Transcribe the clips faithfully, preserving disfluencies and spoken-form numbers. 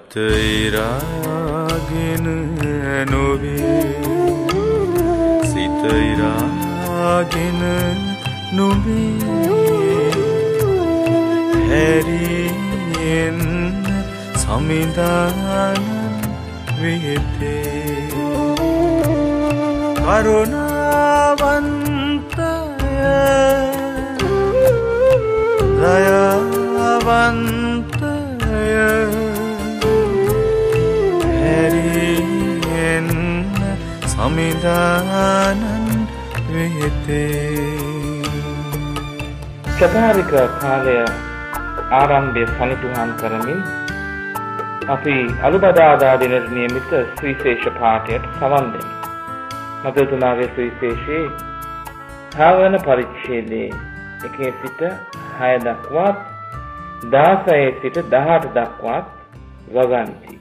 සිත ඉරාගෙන නොවේ සිත ඉරාගෙන නොවේ හැරියෙන් සමිඳාන වෙතේ කරුණාවන්තය දයාවන්තය හැරියෙන් සමිධානන් වෙතේ. චතුරාර්ය කාලය ආරම්භය සනිටුහන් කරමින් අපි අනුබදාදා දින නියමිත සුවිශේෂ පාඨයට සවන් දෙමු. මතතුමාගේ සුවිශේෂයේ භාවන පරිච්ඡේදයේ එකේ සිට හය දක්වා දාසයේ සිට දහඅට දක්වා වගන්ති.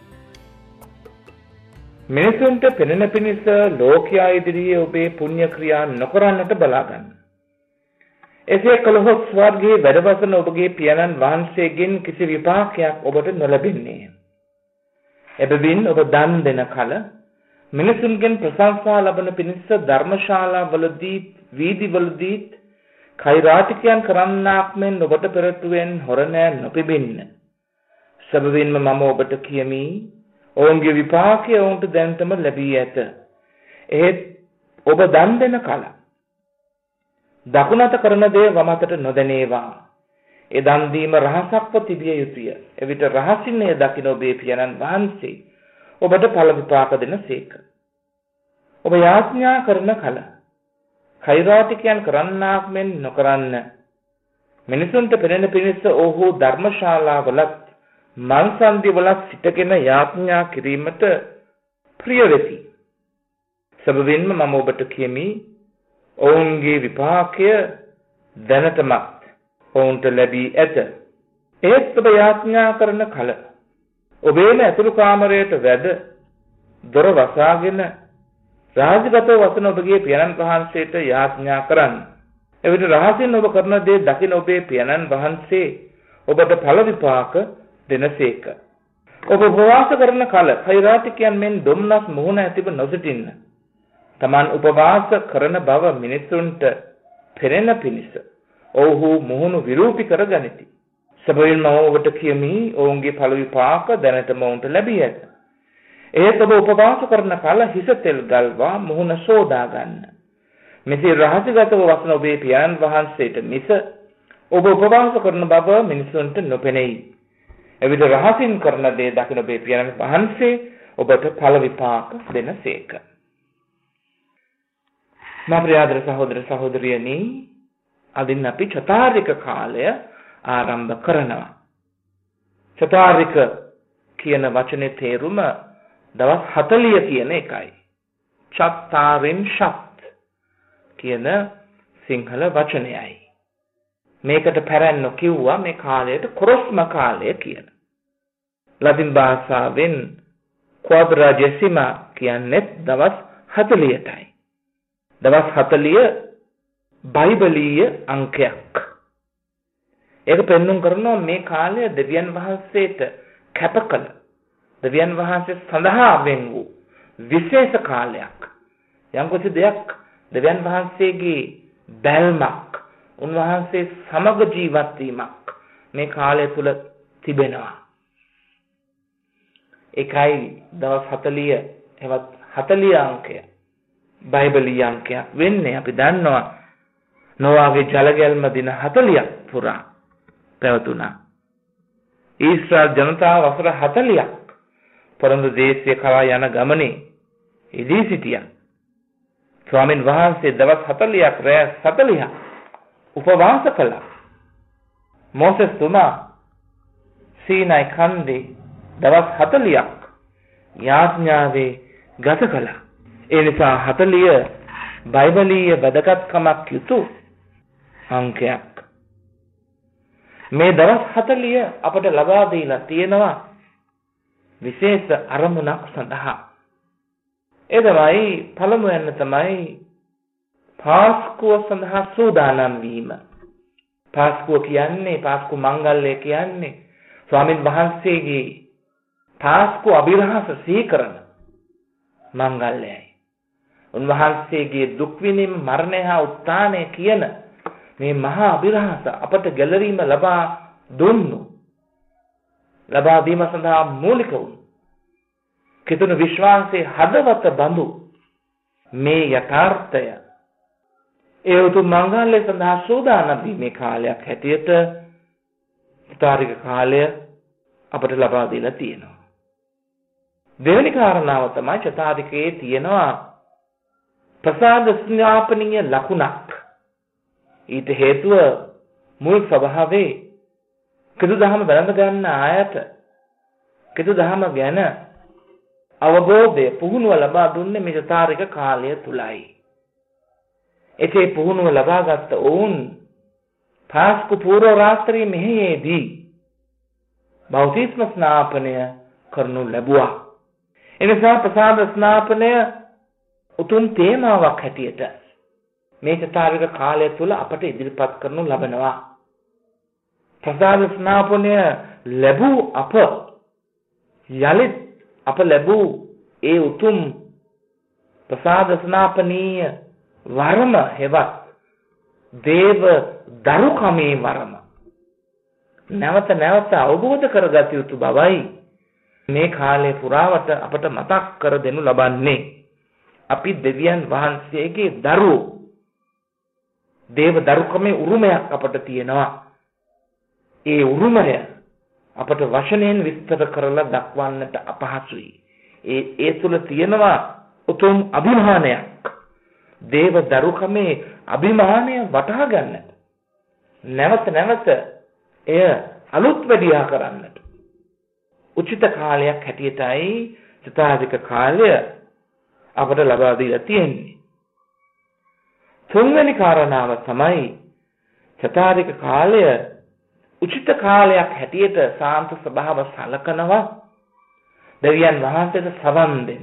මිනිසුන්ට පෙනෙන පිණිස ලෝකයා ඉදිරියේ ඔබේ පුණ්‍ය ක්‍රියා නොකරන්නට බලා ගන්න. එසේ කළහොත් ස්වර්ගයේ වැඩවසන ඔබගේ පියාණන් වහන්සේගෙන් කිසි විපාකයක් ඔබට නොලැබෙන්නේ. එබැවින් ඔබ දන් දෙන කල මිනිසුන්ගෙන් ප්‍රශංසා ලබන පිණිස ධර්මශාලාවලදී වීදිවලදී කෛරාටිකයන් කරන්නාක් මෙන් ඔබට පෙරටුවෙන් හොරණෑ නොපිබින්න. සබවින්ම මම ඔබට කියමි ඔවුන්ගේ විපාකය ඔවුන්ට දැන්තම ලැබී ඇත. එහෙත් ඔබ දන් දෙන කල දකුණත කරන දේ වමතට නොදැනේවා. ඒ දන් දීම රහසක්ව තිබිය යුතුය. එවිට රහසින් එය දකින ඔබේ පියාණන් වහන්සේ ඔබට ඵල විපාක දෙනසේක. ඔබ යාඥා කරන කල කෛරාටිකයන් කරන්නාක් මෙන් නොකරන්න. මිනිසුන්ට පෙනෙන පිණිස ඔහු ධර්මශාලාවලත් මන්සන්දිවලත් සිටගෙන යාඥා කිරීමට ප්‍රිය වෙති. සබවින්ම මම ඔබට කියමි ඔවුන්ගේ විපාකය දැනටමත් ඔවුන්ට ලැබී ඇත. ඒත් ඔබ යාඥා කරන කල ඔබේම ඇතුළු කාමරයට වැඩ දොර වසාගෙන රාජගතව වසන ඔබගේ පියාණන් වහන්සේට යාඥා කරන්න. එවිට රහසින් ඔබ කරන දේ දකින ඔබේ පියාණන් වහන්සේ ඔබට ඵල විපාක දෙනසේක. ඔබ උපවාස කරන කල කෛරාටිකයන් මෙන් දුම්නස් මුහුණ ඇතිව නොසිටින්න. තමන් උපවාස කරන බව මිනිසුන්ට පෙනෙන පිණිස ඔවුහු මුහුණු විරූපී කර ගනිති. සබවින්ම ඔබට කියමි ඔවුන්ගේ ඵල විපාක දැනටම ඔවුන්ට ලැබී ඇත. ඒත් ඔබ උපවාස කරන කල හිස තෙල් ගල්වා මුහුණ සෝදා ගන්න. මෙසේ රහසිගතව වසන ඔබේ පියාණන් වහන්සේට මිස ඔබ උපවාස කරන බව මිනිසුන්ට නොපෙනෙයි. එවිට රහසින් කරන දේ දකින ඔබේ පියාණන් වහන්සේ ඔබට ඵල විපාක දෙනසේක. මාප්‍රියාදර සහෝදර සහෝදරියනි, අදින් අපි චතුරාර්ය කාලය ආරම්භ කරනවා. චතුරාර්ය කියන වචනේ තේරුම දවස් හතළිය කියන එකයි. චත්තාරින් ශත් කියන සිංහල වචනයයි. මේකට පැරැන්නෝ කිව්වා මේ කාලයට කොරස්ම කාලය කියලා. ලතින් භාෂාවෙන් ක්වාඩ්‍රාජෙසිමා කියන්නේ දවස් හතළියටයි. දවස් හතළිය බයිබලීය අංකයක්. ඒක පෙන්වුම් කරනවා මේ කාලය දෙවියන් වහන්සේට කැපකල දෙවියන් වහන්සේ සඳහා වෙන් වූ විශේෂ කාලයක්. යම්කිසි දෙයක් දෙවියන් වහන්සේගේ බැල්මක්, උන්වහන්සේ සමග ජීවත් වීමක් මේ කාලය තුල තිබෙනවා. ඒකයි දවස් හතළිය එවත් හතළිය අංකය බයිබලීය අංකයක් වෙන්නේ. අපි දන්නවා නොවාගේ ජලගැල්ම දින හතළියක් පුරා පැවතුණා. ඊශ්‍රායල් ජනතාව වසර හතළියක් පොරොන්දු දේශය කරා යන ගමනේ ඉදී සිටියා. ස්වාමීන් වහන්සේ දවස් හතළියක් රැය හතළියක් උපවාස කළා. මෝසෙස් තුමා සීනයි කන්දේ දවස් හතළියක් යාඥාවේ ගත කළා. ඒ නිසා හතළිය බයිබලීය වැදගත්කමක් යුතු අංකයක්. මේ දවස් හතළිය අපට ලබා දීලා තියෙනවා විශේෂ අරමුණක් සඳහා. ඒ තමයි පළමුවෙන් තමයි පාස්කුව සඳහා සූදානම් වීම. පාස්කුව කියන්නේ පාස්කු මංගල්‍යය කියන්නේ ස්වාමීන් වහන්සේගේ පාස්කු අභිරහස සිහි කරන මංගල්‍යයි. උන්වහන්සේගේ දුක් විඳීම මරණය හා උත්ථානය කියන මේ මහා අභිරහස අපට ගැලවීම ලබා දුන්නු. ලබා දීම සඳහා මූලික වුණු කිතුණු විශ්වාසයේ හදවත බඳු මේ යථාර්ථය ඒ උතුම් මංගල්‍ය සඳහා සූදානම් වීමේ කාලයක් හැටියට චතුරාර්ය කාලය අපට ලබා දීලා තියෙනවා. දෙවෙනි කාරණාව තමයි චතුරාර්යකයේ තියෙනවා ප්‍රසාද ස්නාපනීය ලකුණක්. ඊට හේතුව මුල් ස්වභාවයේ කිතු දහම බලඳ ගන්න ආයත කිතු දහම ගැන අවබෝධය පුහුණුව ලබා දුන්නේ මේ චතුරාර්ය කාලය තුලයි. එතේ පුහුණුව ලබාගත් ඔවුන් පාස්කු පූර්ව රාත්‍රී මෙහෙයේදී බෞද්ධිස්ම ස්නාපනය කරනු ලැබුවා. එනිසා ප්‍රසාද ස්නාපනය උතුම් තේමාවක් හැටියට මේ චතුරාර්ය කාලය තුල අපට ඉදිරිපත් කරනු ලබනවා. ප්‍රසාද ස්නාපනය ලැබූ අප යලිත් අප ලැබූ ඒ උතුම් ප්‍රසාද ස්නාපනීය වරම හෙවත් දේව දරුකමේ වරම නැවත නැවත අවබෝධ කරගත යුතු බවයි මේ කාලය පුරාවට අපට මතක් කර දෙනු ලබන්නේ. අපි දෙවියන් වහන්සේගේ දරුවෝ. දේව දරුකමේ උරුමයක් අපට තියෙනවා. ඒ උරුමය අපට වචනයෙන් විස්තර කරලා දක්වන්නට අපහසුයි. ඒ ඒ තුල තියෙනවා උතුම් අභිමානයක්. දේව දරුකමේ අභිමානය වටහා ගන්නට නැවත නැවත එය අලුත් වැඩියා කරන්නට උචිත කාලයක් හැටියටයි චතුරාර්ය කාලය අපට ලබා දීලා තියෙන්නේ. තුන්වෙනි කාරණාව තමයි චතුරාර්ය කාලය උචිත කාලයක් හැටියට සාන්ත ස්වභාව සලකනවා දෙවියන් වහන්සේට සවන් දෙන්න.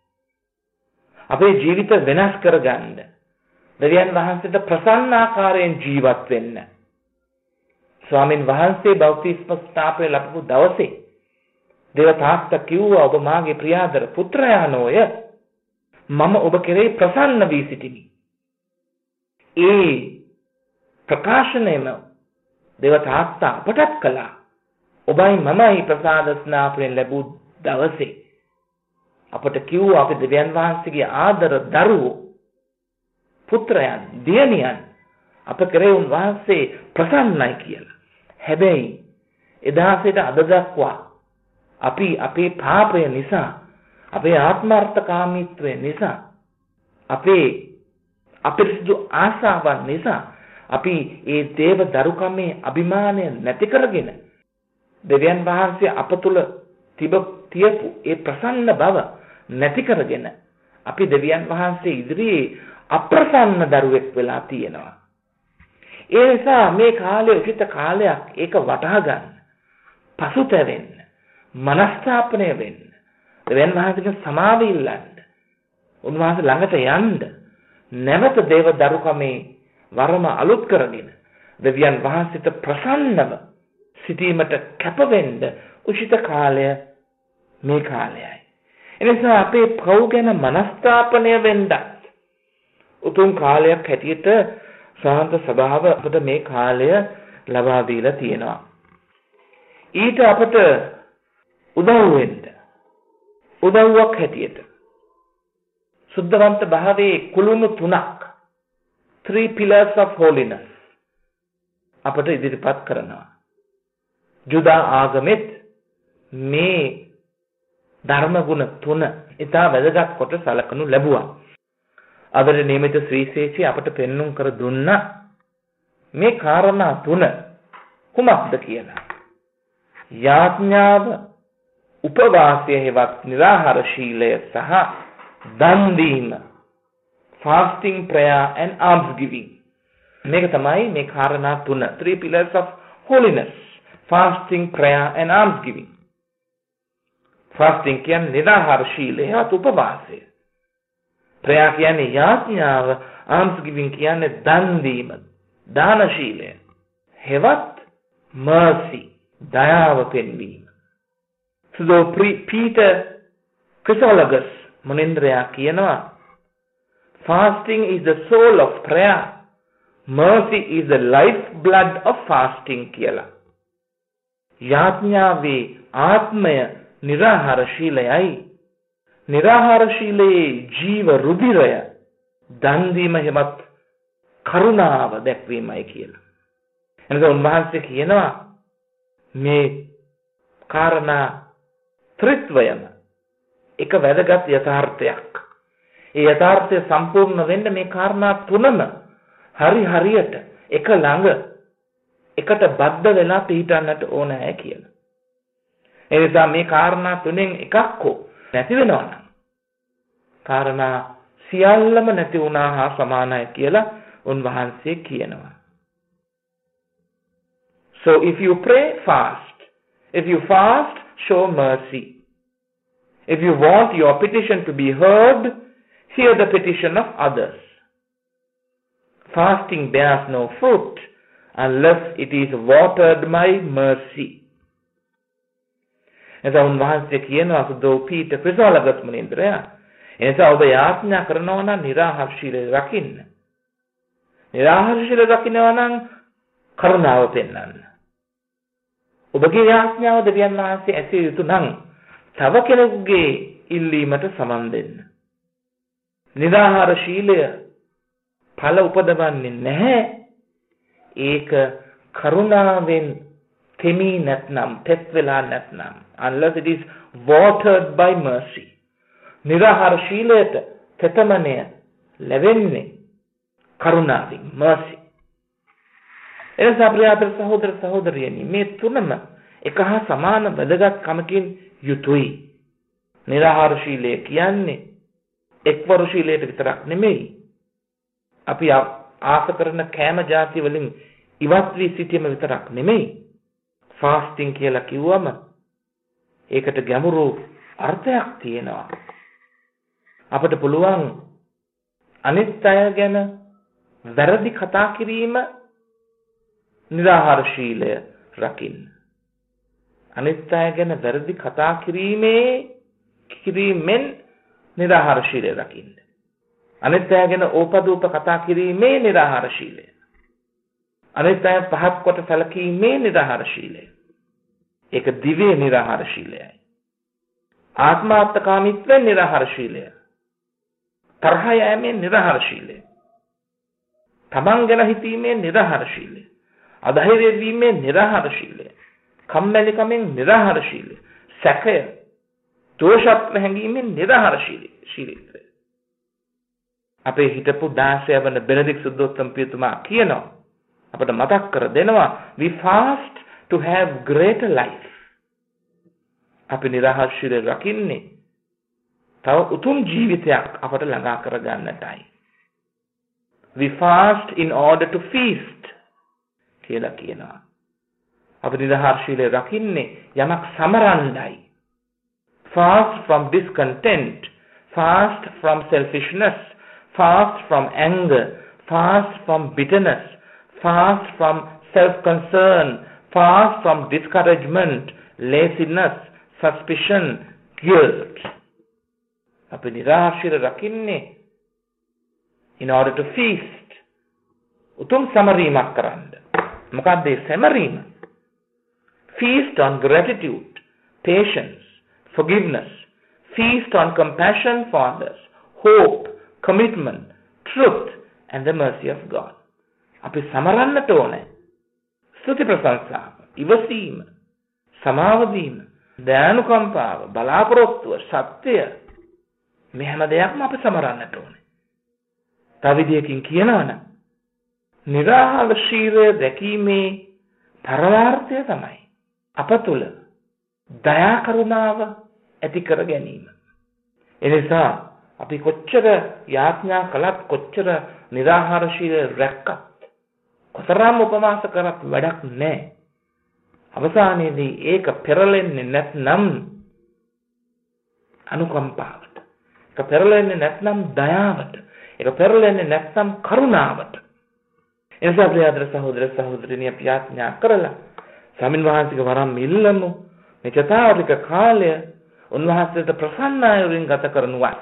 අපේ ජීවිත වෙනස් කරගන්න. දෙවියන් වහන්සේට ප්‍රසන්න ආකාරයෙන් ජීවත් වෙන්න. ස්වාමින් වහන්සේ බෞද්ධිස්ම ස්ථාපනය ලැබපු දවසේ දේවතාත්ත කිව්වා ඔබ මාගේ ප්‍රියාදර පුත්‍රයා නොය. මම ඔබ කෙරෙහි ප්‍රසන්න වී සිටිමි. ඒ ප්‍රකාශනයම දේවතාත්ත අපටත් කළා. ඔබයි මමයි ප්‍රසාද ස්නාපනය ලැබූ දවසේ අපට කිව්වා අපි දෙවියන් වහන්සේගේ ආදර දරුවෝ පුත්‍රයන් දියණියන් අප කෙරෙහි උන්වහන්සේ ප්‍රසන්නයි කියලා. හැබැයි එදා සිට අද දක්වා අපි අපේ පාපය නිසා අපේ ආත්මార్థකාමීත්වය නිසා අපේ අපිරිසුදු ආශාවන් නිසා අපි ඒ දේව දරුකමේ අභිමානය නැති කරගෙන දෙවියන් වහන්සේ අප තුල තිබ තියපු ඒ ප්‍රසන්න බව නැති කරගෙන අපි දෙවියන් වහන්සේ ඉදිරියේ අප්‍රසන්න දරුවෙක් වෙලා තියෙනවා. ඒ නිසා මේ කාලේ උචිත කාලයක් ඒක වටහා ගන්න. පසුතැවෙන්න, මනස්ථාපනය වෙන්න, දෙවියන් වහන්සේගේ සමාව ඉල්ලන්න, උන්වහන්සේ ළඟට යන්න, නැවත දේව දරුකමේ වරම අලුත් කරගෙන දෙවියන් වහන්සේට ප්‍රසන්නව සිටීමට කැප වෙන්න උචිත කාලය මේ කාලයයි. එනිසා අපේ පෞ ගැන මනස්ථාපනය වෙන්නත් උතුම් කාලයක් හැටියට ශාන්ත ස්වභාව අපට මේ කාලය ලබා දීලා තියෙනවා. ඊට අපට උදව් වෙන්න උදව්වක් හැටියට සුද්ධවන්ත භාවයේ කුළුණු තුනක් three pillars of holiness අපට ඉදිරිපත් කරනවා. ජුදා ආගමෙත් මේ ධර්ම ගුණ තුන ඉතා වැදගත් කොට සලකනු ලැබුවා. අදට නියමිත ශ්‍රීශේෂය අපට පෙන්눔 කර දුන්න මේ කාරණා තුන කුමක්ද කියලා. යාඥාව, උපවාසය හෙවත් නිරාහාර ශීලය සහ දන් දීම, fasting, prayer and alms giving. මේක තමයි මේ කාරණා තුන, three pillars of holiness. fasting, prayer and alms giving. fasting කියන්නේ නිරාහාර ශීලය හෙවත් උපවාසය. prayer කියන්නේ යාඥාව, alms giving කියන්නේ දන් දීම, දාන ශීලය. හෙවත් mercy, දයාව පෙන්වීම. So the Peter Chrysologus මුනිంద్రයා කියනවා fasting is the soul of prayer. Mercy is the lifeblood of fasting කියලා. යාඥාවේ ආත්මය නිරාහාර ශීලයයි. නිරාහාර ශීලයේ ජීව රුධිරය දන් දීම හැමත් කරුණාව දැක්වීමයි කියලා. එනකොට උන්වහන්සේ කියනවා මේ කාරණා ත්‍රිත්වයම එක වැදගත් යථාර්ථයක්. ඒ යථාර්ථය සම්පූර්ණ වෙන්න මේ කාරණා තුනම හරි හරියට එක ළඟ එකට බද්ධ වෙලා පිටින්නට ඕනෑ කියලා. ඒ නිසා මේ කාරණා තුනෙන් එකක් හෝ නැති වෙනවා නම් කාරණා සියල්ලම නැති වුණා හා සමානයි කියලා උන්වහන්සේ කියනවා. So if you pray, fast. If you fast, show mercy. If you want your petition to be heard, hear the petition of others. Fasting bears no fruit unless it is watered by mercy. එතකොට උන්වහන්සේ කියනවා සුදෝ පීඨ ක්‍රිසෝලගස් මුනිంద్రයා එනිසා ඔබ යාඥා කරනවා නම් නිරාහාර ශීලය රකින්න. නිරාහාර ශීලය රකින්නවා නම් කරුණාව පෙන්වන්න. ඔබගේ යාඥාව දෙවියන් වහන්සේ ඇසිය යුතු නම් තව කෙනෙකුගේ ඉල්ලීමට සමන් දෙන්න. නිරාහාර ශීලය ඵල උපදවන්නේ නැහැ. ඒක කරුණාවෙන් තෙමී නැත්නම් තෙත් වෙලා නැත්නම් unless it is watered by mercy. නිරාහාර ශීලයට තෙතමනය ලැබෙන්නේ කරුණාවෙන් mercy. එනිසා ප්‍රියාතර සහෝදර සහෝදරියනි මේ තුනම එක හා සමාන වැදගත්කමකින් යුතුයි. නිරාහාර ශීලය කියන්නේ එක්වරු ශීලයට විතරක් නෙමෙයි. අපි ආස කරන කෑම ಜಾති වලින් ඉවත් වී සිටීම විතරක් නෙමෙයි. ෆාස්ටිං කියලා කිව්වම ඒකට ගැඹුරු අර්ථයක් තියෙනවා. අපිට පුළුවන් අනිත් අය ගැන වැරදි කතා කිරීම නිරාහාර ශීලය රකින්න. අනිත් අය ගැන වැරදි කතා කිරීමේ කිරීමෙන් නිරාහාර ශීලය රකින්න. අනිත් අය ගැන ඕපදූප කතා කිරීමේ නිරාහාර ශීලය. අනිත් අය පහත් කොට සැලකීමේ නිරාහාර ශීලය. ඒක දිව්‍ය නිරාහාර ශීලයයි. ආත්මාර්ථකාමීත්වයේ නිරාහාර ශීලය. තරහ යෑමේ නිරාහාර ශීලය. තමන් ගැන හිතීමේ නිරාහාර ශීලය. අධෛර්ය වීමේ නිරාහාර ශීලය. කම්මැලිකමෙන් නිරාහාර ශීලය. සැකය දෝෂත් හැඟීමෙන් නිරාහාර ශීලය. ශීලීත්වය. අපේ හිටපු දාසය වන බෙනඩික්ට් සුද්ධෝත්තම පියතුමා කියනවා අපට මතක් කර දෙනවා we fast to have greater life. අපි නිරාහාර ශීලය රකින්නේ තව උතුම් ජීවිතයක් අපට ළඟා කර ගන්නටයි. we fast in order to feast කියලා කියනවා. අපි නිරාහාර ශීලය රකින්නේ යමක් සමරන්නයි. fast from discontent, fast from selfishness, fast from anger, fast from bitterness, fast from self-concern, fast from discouragement, laziness, suspicion, guilt. අපි නිරාහාර ශීලය රකින්නේ in order to feast. උතුම් සමරීමක් කරන්න. මොකක්ද ඒ සමරීම? Feast on gratitude, patience, forgiveness. Feast on compassion for others, hope, commitment, truth, and the mercy of God. අපි සමරන්නට ඕනේ. ස්තුති ප්‍රශංසාව, ඉවසීම, සමාව දීම, දයානුකම්පාව, බලාපොරොත්තුව, සත්‍යය මේ හැම දෙයක්ම අපි සමරන්නට ඕනේ. තව විදියකින් කියනවා නම් නිරාහාර ශීලය දැකීමේ පරමාර්ථය තමයි අප තුළ දයා කරුණාව ඇති කර ගැනීම. එනිසා අපි කොච්චර යාඥා කළත් කොච්චර නිරාහාර ශීලය රැක්කත් කොතරම් උපවාස කරත් වැඩක් නැහැ. අවසානයේදී ඒක පෙරලෙන්නේ නැත්නම් අනුකම්පාවට, ඒක පෙරලෙන්නේ නැත්නම් දයාවට, ඒක පෙරලෙන්නේ නැත්නම් කරුණාවට. එනිසා ප්‍රියදර සහෝදර සහෝදරියනි අපි යාඥා කරලා ස්වාමින් වහන්සේගේ වරම් ඉල්ලමු. මේ චතුරාර්යක කාලය උන්වහන්සේට ප්‍රසන්න අයුරින් ගත කරනුවත්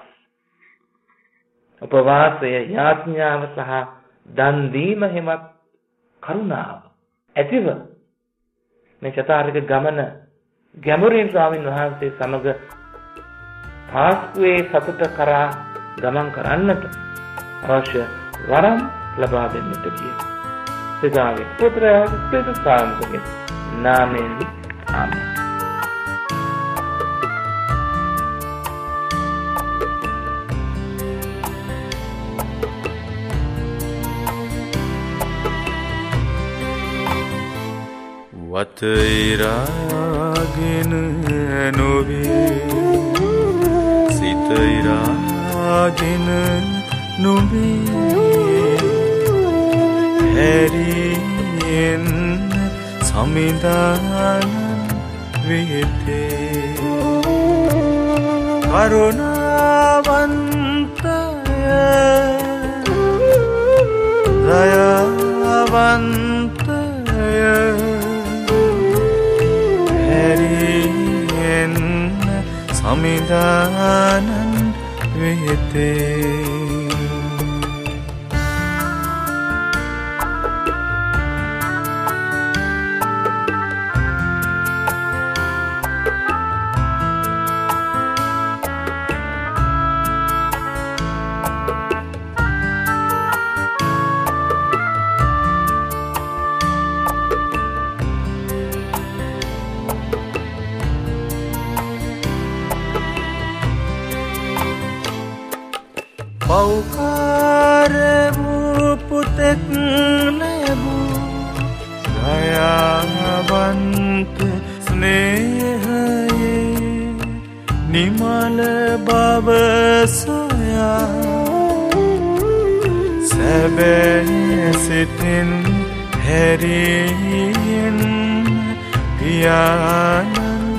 උපවාසය, යාඥාව සහ දන් දීම හිමත් කරුණාව ඇතිව මේ චතුරාර්යක ගමන ගැඹුරින් ස්වාමීන් වහන්සේ සමග පාස්කුවේ සතුට කරා ගමන් කරන්නට අවශ්‍ය වරම් ලබා දෙන්නට කිය. පිතාගේ පුත්‍රයාගේ ප්‍රේතසාන්තගේ නාමයෙන් ආමේන්. වතෛරාගෙන නොවේ සිතෛරාගෙන නොවේ හැරියෙන් සමිදානන් වෙතේ කරුණාවන්තය දයාවන්තය හැරියෙන් සමිදානන් වෙතේ පෞකාර වූ පුතෙක් ලැබූ දයාවන්ත ස්නේහයේ නිමල බව සොයා සැබෑ සිතින් හැරියෙන් පියාණන්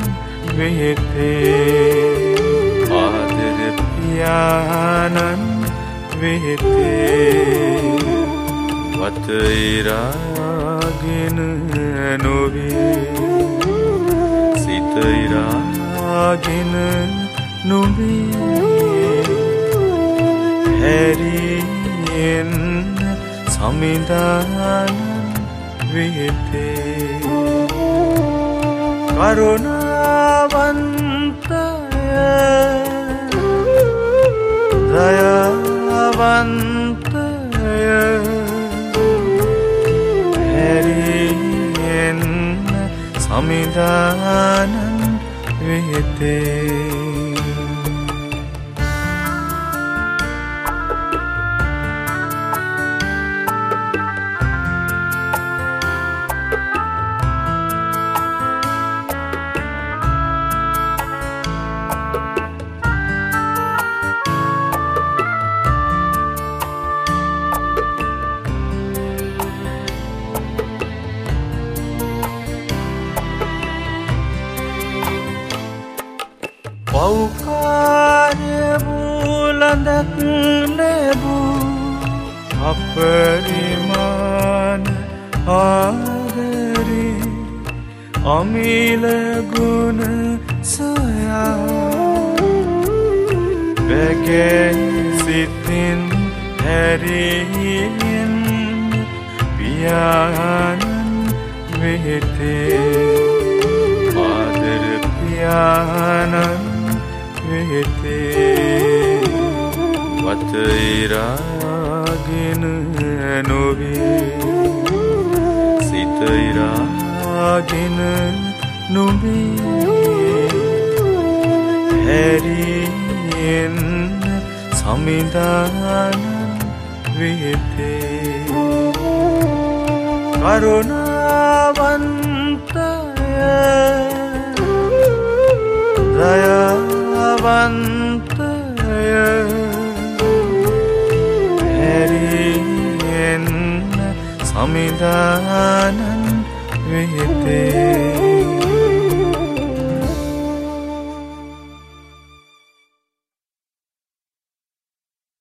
වෙතේ ආදර පියාණන් වෙතේ වතෛරාගෙන නොවේ සිතෛරාගෙන නොවේ හැරියෙන් සමිදානන් වෙතේ කරුණාවන්තය දයාවන්තය හැරියෙන් සමිදානන් වෙතේ පෞකාර වූ ලඳක් ලැබූ අපරිමාණ ආදරේ අමිල ගුණ සොයා බැගෑ සිතින් හැරියෙන් පියාණන් වෙතේ ආදර පියාණන් වෙතේ වතෛරාගෙන නොවේ සිතෛරාගෙන නොවේ හැරියෙන් සමිදානන් වෙතේ කරුණාවන්තය දයාවන්තය හැරියෙන් සමිදානන් වෙතේ